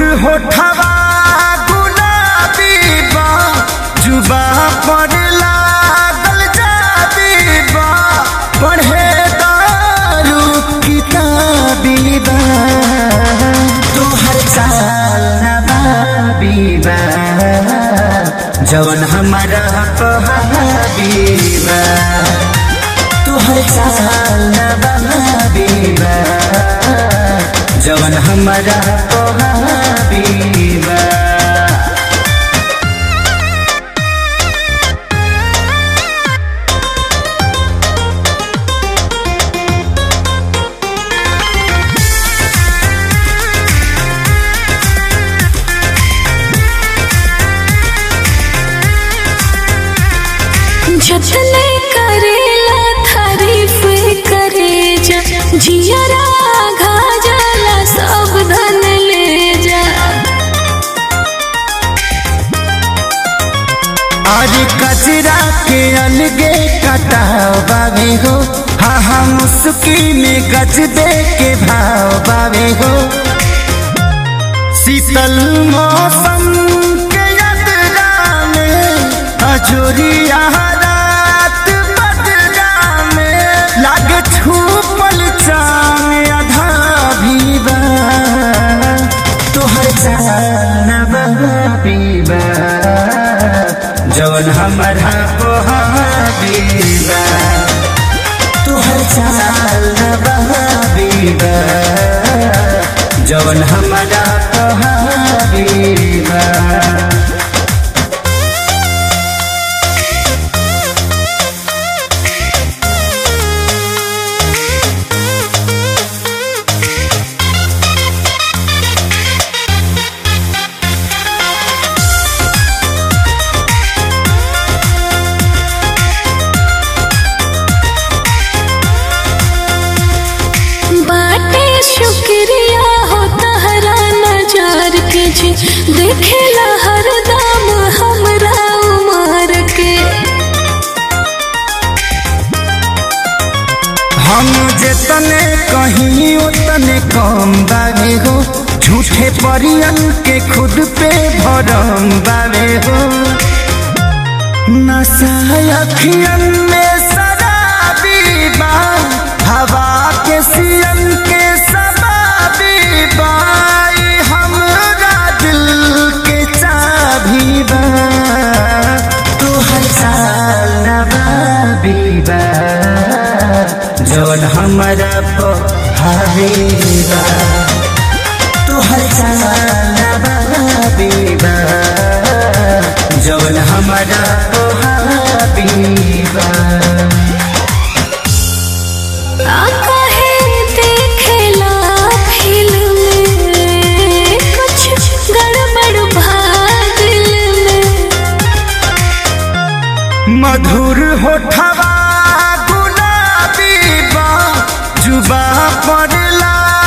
होठवा गुलाबी बा जुबा पर लागल जाबी बा पढ़े दारू किताबी बा तोहर चाल नवाबी बा जवन हमारा पहाबी बा तोहर चाल नवाबी बा जवन हमारा पहाबी बा जतने करेला तारीफ करे जा जियरा घा जाला सब धन ले जा। आज कचरा के अलगे कटाव बावे हो हाँ हाँ मुस्की में गजबे के भाव बावे हो शीतल मौसम के यात्रा में अजोरिया रात बदरा में लागे छुपल चाँद आधा भी बा तोहर चाल नवाबी बा जवन हमारा पहाबी बा तोहर चाल नवाबी बा जवन हमारा पहाबी बा शुक्रिया हो तहरा नजार के जी देखेला हर दाम हमरा उमर के हम जितने कहीं उतने कम बावे हो झूठे परियन के खुद पे भरम बावे हो नशा अखियन में शराबी बा हवा के सियन के सबाबी बा हमरा दिल के चाबी बा तोहर चाल नवाबी बा जवन हमारा पहाबी बा तोहर चाल नवाबी बा जवन हमारा पहाबी बा मधुर होठवा गुलाबी बा जुबा पर